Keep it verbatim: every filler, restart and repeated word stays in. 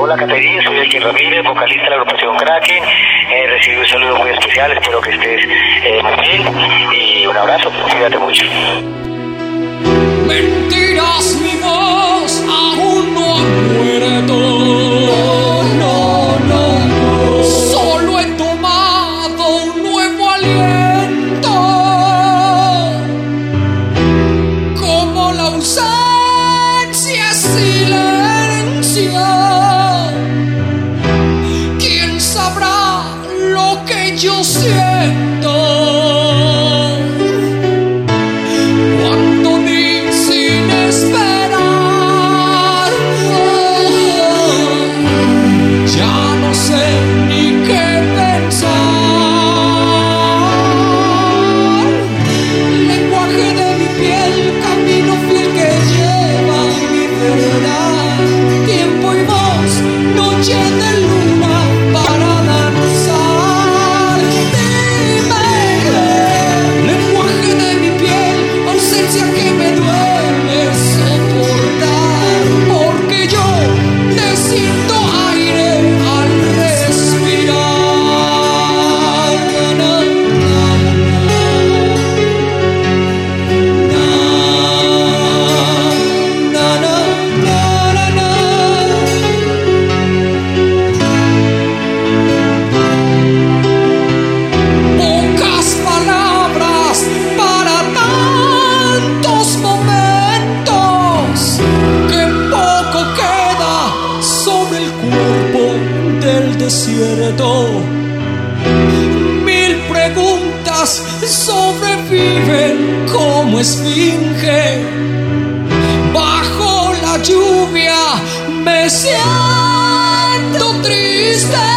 Hola Caterina, soy Elkin Ramírez, vocalista de la agrupación Kraken. Eh, recibí un saludo muy especial, espero que estés eh, muy bien y un abrazo, cuídate mucho. Mentiras, mi voz aún no ha muerto. No, no, no. Solo he tomado un nuevo aliento, como la ausencia es silencio. ¿Quién sabrá lo que yo siento? Desierto, mil preguntas sobreviven como esfinge. Bajo la lluvia me siento triste.